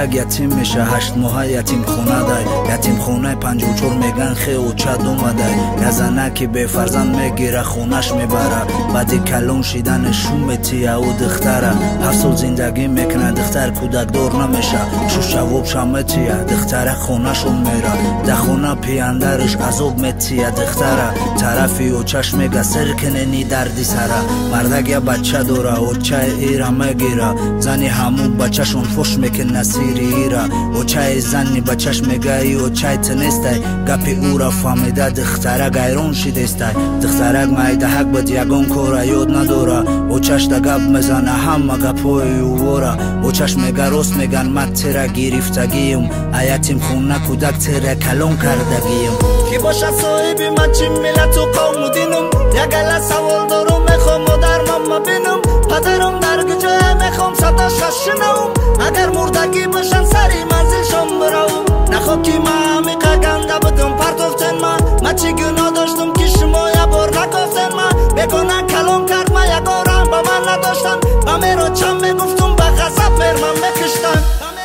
мардак ятим меша 8 моҳа ятимхона дай ятимхонаи 54 меган хеу чад омадай язанаки бефарзанд мегира хунаш мебара баъди калон шидани шуметия ӯ духтара 7 сол зиндагӣ мекунад духтар кӯдакдор намеша шушавоб шаметия духтара хонашон мера да хона пияндариш азоб метия духтара тарафи очаш мега сир кинени дарди сара мардак я бача дора очаи ира мегира зани ҳамун бачашон фош мекина сири ира очаи зани бачаш мегаи очаи тинестай гапи ӯра фаҳмида духтара гайрон шидестай духтарак майдаҳак бад ягон кора ёд надора очаш да гап мезана ҳама гапҳои ӯвора очаш мега рост меган ман тера гирифтагиюм а ятимхона кӯдак тера калон кардагиюм ки бошад соҳиби ман чӣ миллату қавму динум як ала савол дорум мехом модармам мабинум падарум дар гуҷоя мехом садошаш шунавум агар мурдагӣ бошан сари манзилшон биравум нахоки ман амиқа ганда будум партофтен ман чӣ гуноҳ доштум ки шумо ябор накофтен ман бегона калон кард ман ягорам ба ман надоштан ба меро чам мегуфтум ба ғазаб мерман мекиштан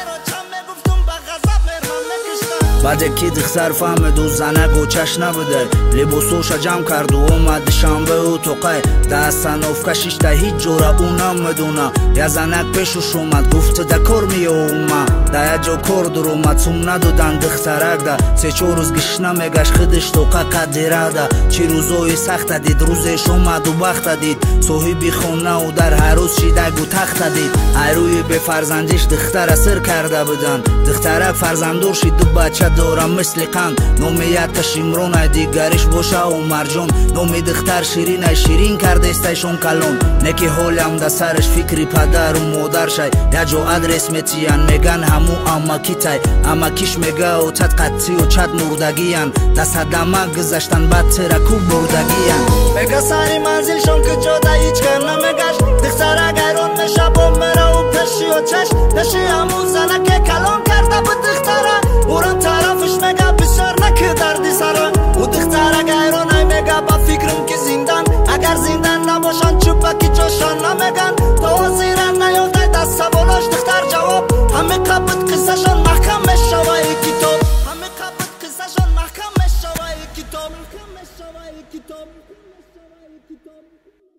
баъде ки духтар фаҳмиду занак очаш набудай либосоша ҷамъ карду омад душанбеу тоқай дастановка шишта ҳиҷ ҷора ӯ намедона я занак пешуш омад гуфту да кор меёма да я ҷо кор дуромад сум надодан духтаракда 3-4 рӯз гишна мегашт хидиш тоқа қадирада чӣ рӯзои сахта дид рӯзеш омаду бахта дид соҳиби хонау дар ҳаррӯз шидагу тахта дид айрӯи бефарзандиш духтара сир карда будан духтарак фарзанддор шиду бача дорам мисли қанд номи якта шимронай дигариш боша умарҷон номи духтар ширинай ширин кардестайшон калон неки ҳолям да сариш фикри падару модаршай я ҷо адрес метиян меган ҳаму амакитай амакиш мега отат қаттиу чат мурдагиян да садама гузаштан бад тера ку бурдагиян мега сари манзилшон куҷода ҳиҷ кар намегашт духтара гайрон меша бо мераву пеши очаш пеши ҳаму занаке калон карда буд духтара урам тарафиш мега бисёр наки дарди сара ӯ духтара гайронай мега ба фикрам ки зиндан агар зиндан набошанд чӯбаки ҷошан намеган то ҳозира наёфтай дар саволош духтар ҷавоб ҳамиқа буд қиссашон маҳкам мешаваи китоб ҳамиқа буд қиссашон маҳкам мешаваи китоб